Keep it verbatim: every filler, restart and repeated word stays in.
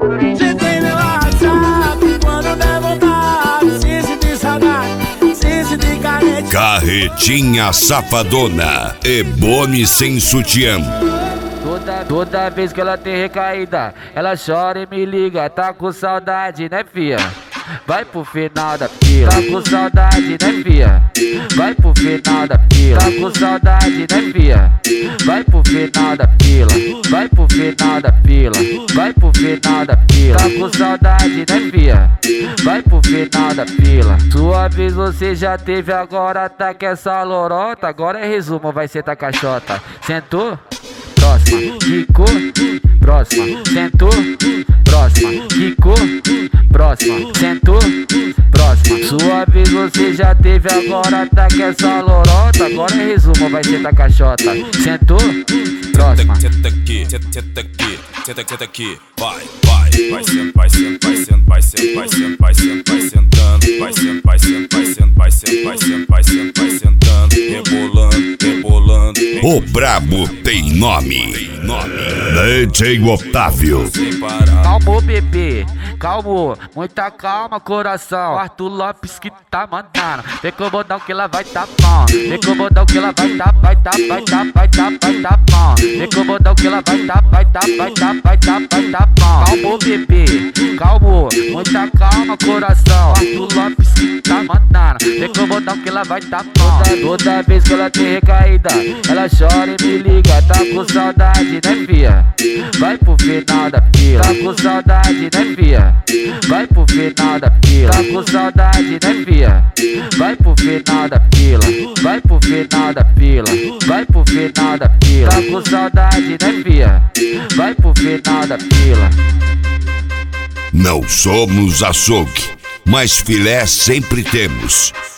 Você tem meu WhatsApp, quando der vontade, se sentir saudade, se sentir carente. Carretinha Safadona e Boni sem sutiã. Toda, toda vez que ela tem recaída, ela chora e me liga. Tá com saudade, né, fia? Vai pro final da fila. Tá com saudade, né, fia? Vai pro final da fila. Tá com saudade, né, fia? Vai pro final da fila. Vai pro final da fila. Vai pro final da fila. Tá com saudade, né, fia? Vai pro final da fila. Sua vez você já teve, agora tá com essa lorota. Agora é resumo, vai ser tá caixota. Sentou? Próxima, quicou, próxima, sentou, próxima, quicou, próxima, sentou, próxima. Sua vez você já teve, agora tá com essa lorota. Agora é resumo, vai ser tá caixota. Sentou, próxima. Senta aqui, senta aqui, senta aqui, senta aqui, vai, vai, vai sendo, vai sendo, vai sendo, vai sendo, vai sendo, vai sendo, vai sentando, vai sendo, vai sendo, vai sendo, vai sendo, vai sendo, vai sendo, vai sentando, rebolando, rebolando. O brabo tem nome. D J Otávio. Calma, bebê, calma, muita calma, coração. Arthur Lopes que tá mandando. Vem com o bodão que ela vai tá bom. Vem com o bodão que ela vai tá, vai tá, vai tá, vai tá, vai tá bom. Vem com o bodão que ela vai tá, vai tá, vai tá, vai tá, vai tá bom. Calma, bebê, calma, muita calma, coração. Arthur Lopes que tá mandando. Vem com o bodão que ela vai tá bom. Toda, toda vez que ela tem recaída, ela chora e me liga. Tá com saudade, né, fia? Vai pro final da fila. Tá com saudade, né, fia? Vai pro final da fila. Tá com saudade, né, fia? Vai pro final da fila. Vai pro final da fila. Vai pro final da fila. Tá com saudade, né, fia? Vai pro final da fila. Não somos açougue, mas filé sempre temos.